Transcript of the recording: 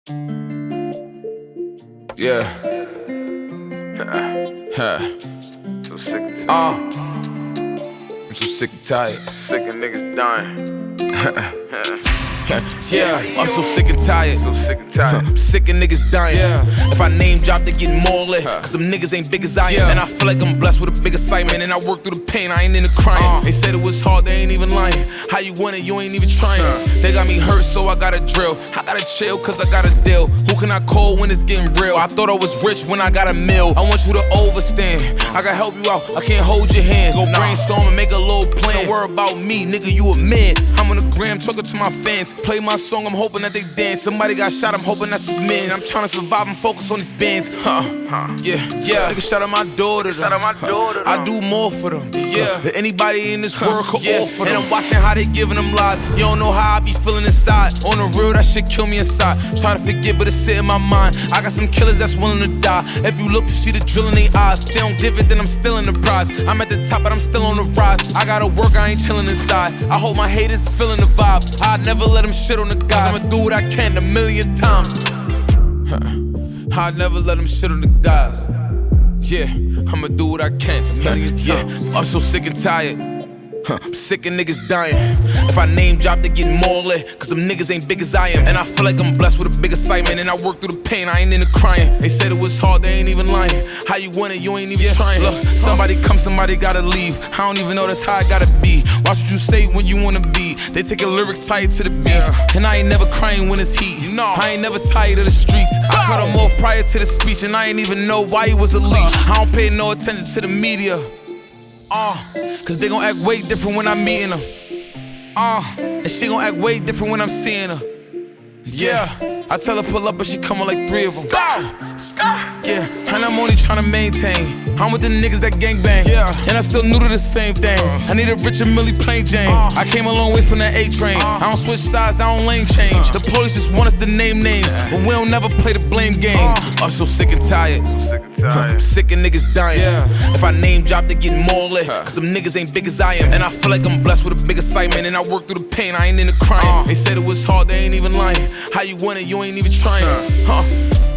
Yeah. So sick and tired. I'm so sick and tired. Sick of niggas dying. Yeah, I'm so sick and tired. So sick and tired. I'm sick of niggas dying. If I name drop, they get more lit. Cause them niggas ain't big as I am. And I feel like I'm blessed with a big excitement. And I work through the pain, I ain't into crying. They said it was hard, they ain't even lying. How you want it, you ain't even trying. They got me hurt, so I gotta drill. I gotta chill, cause I got a deal. Who can I call when it's getting real? I thought I was rich when I got a meal. I want you to overstand. I can help you out, I can't hold your hand. Go brainstorm and make a little plan. Don't worry about me, nigga, you a man. I'm on the gram talking to my fans. Play my song, I'm hoping that they dance. Somebody got shot, I'm hoping that's his man. I'm trying to survive and focus on these bands. Yeah. Nigga, shout out my daughter. Shout out my daughter. I do more for them. Than anybody in this world could offer them. And I'm watching how they giving them lies. You don't know how I be feeling inside. On the real, that shit kill me inside. Try to forget, but it's sit in my mind. I got some killers that's willing to die. If you look, you see the drill in their eyes. They don't give it, then I'm still in the prize. I'm at the top, but I'm still on the rise. I gotta work, I ain't chilling inside. I hope my haters is feeling the vibe. I'd never let them shit on the guys. I'ma do what I can 1,000,000 times. I'd never let them shit on the guys. Yeah, I'ma do what I can 1,000,000 times. I'm so sick and tired. I'm sick of niggas dying. If I name drop, they get more lit. Cause them niggas ain't big as I am. And I feel like I'm blessed with a big excitement. And I work through the pain, I ain't into crying. They said it was hard, they ain't even lying. How you want it, you ain't even trying. Look, somebody come, somebody gotta leave. I don't even know that's how I gotta be. Watch what you say when you wanna be. They take a lyrics tied to the beat. And I ain't never crying when it's heat. I ain't never tired of the streets. I cut him off prior to the speech. And I ain't even know why he was a leech. I don't pay no attention to the media. Cause they gon' act way different when I'm meeting them. And she gon' act way different when I'm seeing her. Yeah, I tell her pull up, but she come on like 3 of them. Yeah, and I'm only tryna maintain. I'm with the niggas that gangbang. And I'm still new to this fame thing. I need a Richard Millie plain Jane. I came a long way from that A-train. I don't switch sides, I don't lane change. The police just want us to name names, but we don't never play the blame game. I'm so sick and tired. I'm sick of niggas dying. If I name drop, they get more lit. Cause them niggas ain't big as I am. And I feel like I'm blessed with a big excitement. And I work through the pain, I ain't into crying. They said it was hard, they ain't even lying. How you want it, you ain't even trying.